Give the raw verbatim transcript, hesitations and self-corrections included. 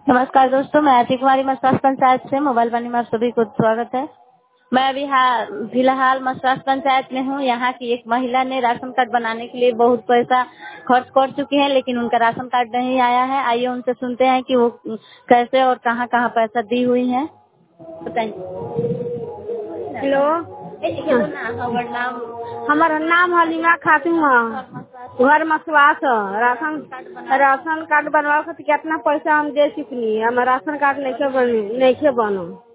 नमस्कार दोस्तों, मैं आरती कुमारी मसरास पंचायत से मोबाइल वाणी में आप सभी को स्वागत है। मैं अभी हा- फिलहाल मसरास पंचायत में हूँ। यहाँ की एक महिला ने राशन कार्ड बनाने के लिए बहुत पैसा खर्च कर चुकी है, लेकिन उनका राशन कार्ड नहीं आया है। आइए उनसे सुनते हैं कि वो कैसे और कहाँ कहाँ पैसा दी हुई है। बताइए। हेलो। हमारा नाम हमारा नाम हलीमा खातून है। घर मसवास है। राशन राशन कार्ड बनवा खातिर कितना पैसा हम दे चुकनी। हमारा राशन कार्ड नहीं के बनी नहीं के बनो।